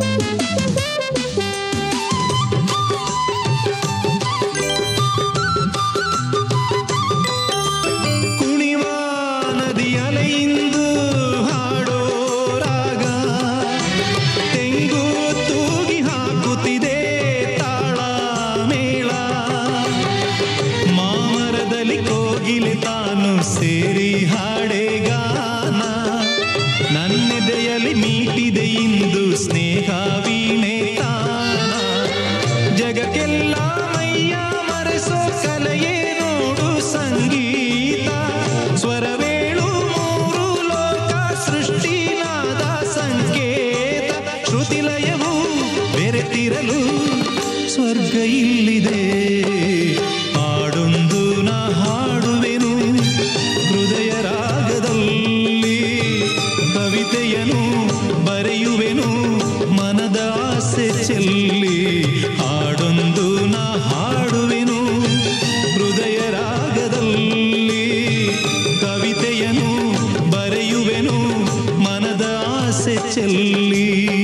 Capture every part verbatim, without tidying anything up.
ಸೇರಿ ಹಾಡೆಗಾನ ನನ್ನೆದೆಯಲ್ಲಿ ಮೀಟಿದೆ ಇಂದು ಸ್ನೇಹ ವೀಣೆ ತಾನ ಜಗಕ್ಕೆಲ್ಲ ಮೈಯ ಮರೆಸೋ ಕಲೆಯೇ ನೋಡು ಸಂಗೀತ ಸ್ವರವೇಳು ಮೂರು ಲೋಕ ಸೃಷ್ಟಿನಾದ ಸಂಕೇತ ಶ್ರುತಿಲಯವು ಬೆರೆತಿರಲು ಸ್ವರ್ಗ ಇಲ್ಲಿದೆ ಹಾಡೊಂದು ನಾ ಹಾಡುವೆನು ಹೃದಯ ರಾಗದಲ್ಲಿ ಕವಿತೆಯನ್ನು ಬರೆಯುವೆನು ಮನದ ಆಸೆ ಚೆಲ್ಲಿ ಹಾಡೊಂದು ನಾ ಹಾಡುವೆನು ಹೃದಯ ರಾಗದಲ್ಲಿ ಕವಿತೆಯನ್ನು ಬರೆಯುವೆನು ಮನದ ಆಸೆ ಚೆಲ್ಲಿ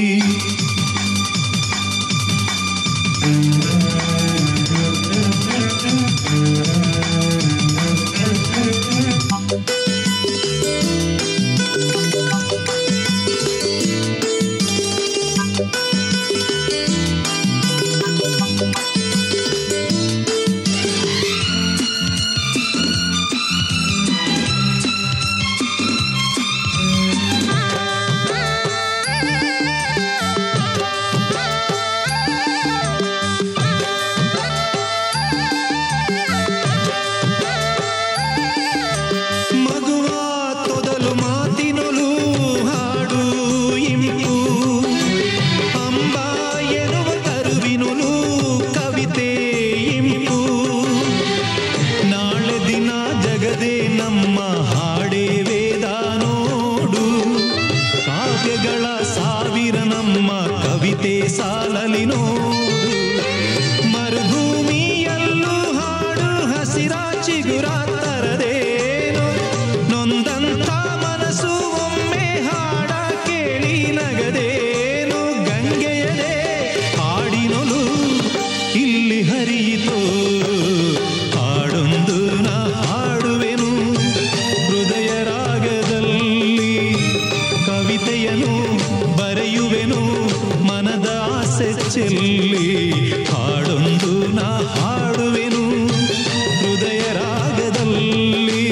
ನಮ್ಮ ಹಾಡೇ ವೇದ ನೋಡು ಕಾವ್ಯಗಳ ಸಾವಿರ ನಮ್ಮ ಕವಿತೆ ಸಾಲಲಿ ನೋಡು ಮರುಭೂಮಿಯಲ್ಲೂ ಹಾಡು ಹಸಿರ ಚಿಗುರ ತರದೇನು ನೊಂದಂಥ ಮನಸ್ಸು ಒಮ್ಮೆ ಹಾಡ ಕೇಳಿ ನಗದೇನು ಗಂಗೆಯದೇ ಹಾಡಿನೊಲು ಇಲ್ಲಿ ಹರಿಯಿತು ಹಾಡೊಂದು ನಾ ಹಾಡುವೆನು ಹೃದಯ ರಾಗದಲ್ಲಿ ಕವಿತೆಯನ್ನು ಬರೆಯುವೆನು ಮನದ ಆಸೆ ಚೆಲ್ಲಿ ಹಾಡೊಂದು ನಾ ಹಾಡುವೆನು ಹೃದಯ ರಾಗದಲ್ಲಿ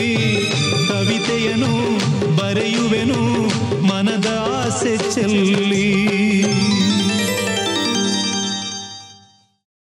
ಕವಿತೆಯನ್ನು ಬರೆಯುವೆನು ಮನದ ಆಸೆ ಚೆಲ್ಲಿ